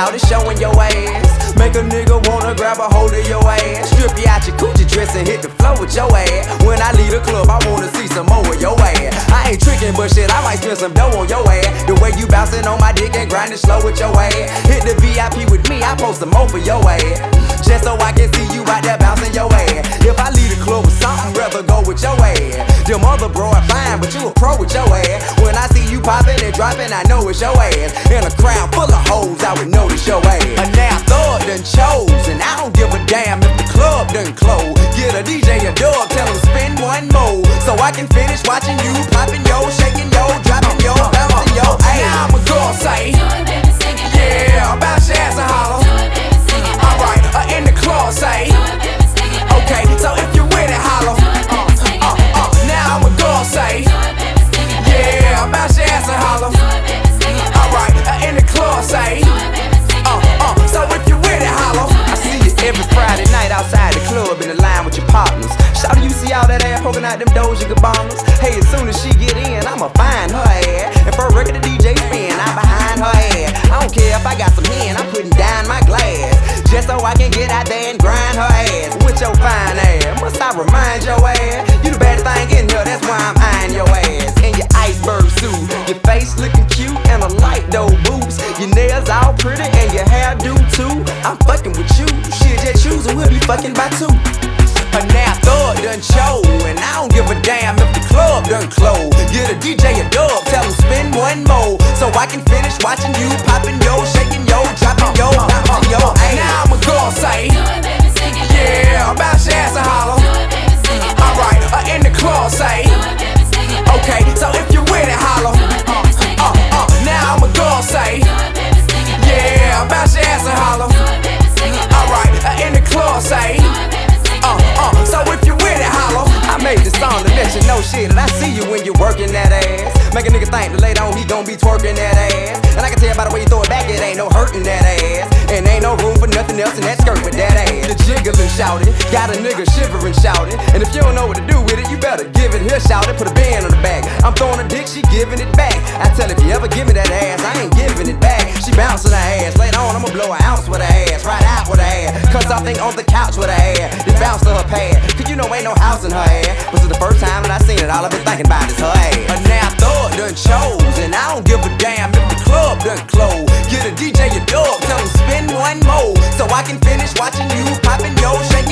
shout it, showing your ass. Make a nigga wanna grab a hold of your ass. Strip you out your coochie dress and hit the floor with your ass. When I leave the club, I wanna see some more of your ass. I ain't tricking, but shit, I might spend some dough on your ass. The way you bouncing on my dick and grinding slow with your ass. Hit the VIP with me, I post some more for your ass. Just so I can see you out there bouncing your ass. If I leave the club with something, rather go with your ass. Them other bro are fine, but you a pro with your ass. When I see you popping and dropping, I know it's your ass. In a crowd full of hoes, I would know it's your ass. And now thug done chose, and I don't give a damn if the club done close. Get a DJ a dub, tell him spin one more, so I can finish watching you popping yo, shaking yo, dropping yo, bouncing yo. Hey, now I'ma go say, yeah, bounce your ass and holler. Alright, in the club say, okay, so if you with it, holler. Now I'ma go say, yeah, bounce your ass and holler. Alright, in the club say, so if you with it, holler. I see you every Friday night outside the club in the line with your partners. Shawty, you see all that ass poking out them Doja Gabbana's? Hey, as soon as she get in, I'ma find her ass. And for a record the DJ spin, I'm behind her ass. I don't care if I got some hen, I'm putting down my glass, just so I can get out there and grind her ass with your fine ass. Must I remind your ass? You the baddest thing in here, that's why I'm eyeing your ass. In your iceberg suit, your face looking cute and a light though boots. Your nails all pretty and your hair do too. I'm fucking with you, shit just choose and we'll be fucking by two. And now thug done show, and I don't give a damn if the club done close. Get a DJ a dub, tell him spin one more, so I can finish watching you popping yo, shaking yo, dropping yo, bouncing yo. Hey, now I'ma go say, yeah, bounce your ass and holler. Alright, in the club say, okay, so if you with it, holler. Now I'ma go say, yeah, bounce your ass and holler. Alright, in the club say, so if you with it, holler. I made this song to let you know shit, and I see you when you working that ass. Make a nigga think that later on he gon' be twerking that ass. And I can tell by the way you throw it back, it ain't no hurting that ass. And ain't no room for nothing else in that skirt but that ass. The jiggling shouting, got a nigga shivering shouting. And if you don't know what to do with it, you better give it here shouting. Put a band on the back, I'm throwing a dick, she giving it back. I tell her, if you ever give me that ass, I ain't giving it back. She bouncing her ass, later on I'ma blow an ounce with her ass. Right out with her ass, cause I think on the couch with her ass. Then bounce to her pad, cause you know ain't no house in her ass. This is the first time that I seen it, all I've been thinking about is her ass. But now thug done chose, and I don't give a damn if the club done close. Get a DJ a dub, tell him spin one more, so I can finish watching you popping yo, shaking